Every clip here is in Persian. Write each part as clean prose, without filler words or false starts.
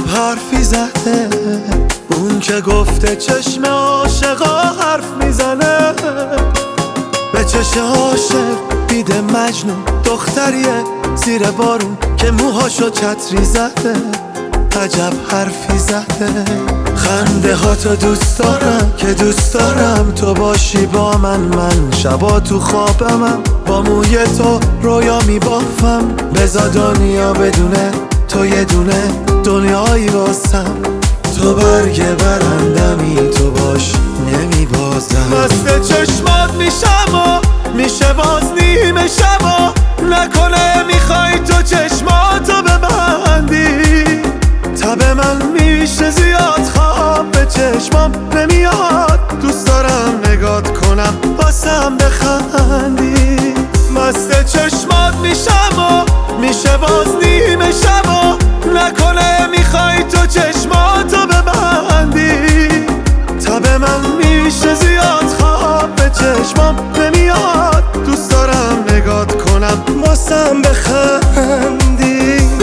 عجب حرفی زده اون که گفته چشم عاشقا حرف میزنه. به چشم عاشق دیده مجنون دختریه زیر بارون که موهاشو چتری زده. عجب حرفی زده. خنده ها تو دوست دارم که دوست دارم تو باشی با من شبا تو خوابمم با موی تو رویا میبافم. بذار دنیا بدونه تو یه دونه دنیایی واسم. تو برگ برندمی تو باش نمیبازم. مست چشمات میشم و میشه باز نیمه شبا. نکنه میخوای تو چشماتو ببندی. تب من میشه زیاد خواب به چشمام نمیاد. دوست دارم نگات کنم واسم بخندی. مست چشمات میشم و میشه باز نیمه شبا. نکنه میخوای تو چشماتو ببندی. تب من میشه زیاد خواب به چشمام نمیاد. دوست دارم نگات کنم واسم بخندی.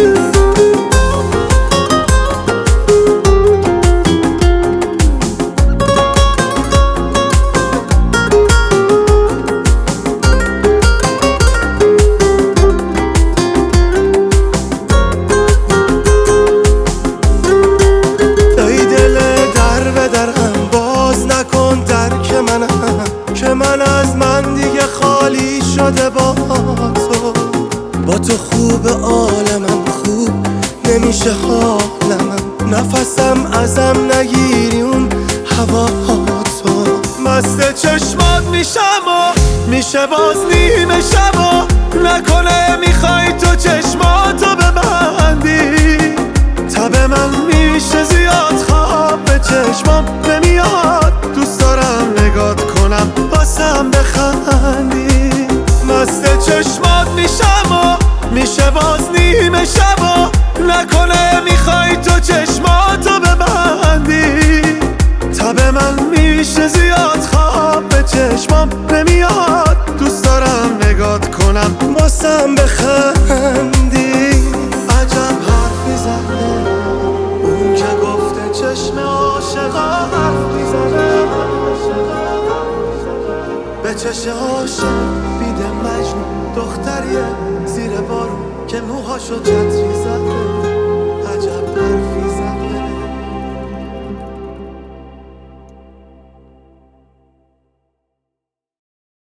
من از من دیگه خالی شده با تو. با تو خوب عالمم خوب نمیشه حالمم. نفسم ازم نگیری اون هوا تو. مست چشمات میشم و میشه باز نیمه شبا. نکنه میخوای تو چشماتو ببندی. تب من میشه زیاد خواب به چشمام نمیاد. دوست دارم نگات کنم واسم بخندی. مست چشمات میشم و میشه باز نیمه شبا. نکنه میخوای تو چشماتو ببندی. تب من میشه زیاد خواب به چشمام نمیاد. دوست دارم نگات کنم واسم بخندی. عجب حرفی زده اون که گفته چشم عاشقا حرف میزنه. به چشم عاشق بیده مجنون دختریه زیر بارون که موهاشو چتری زده.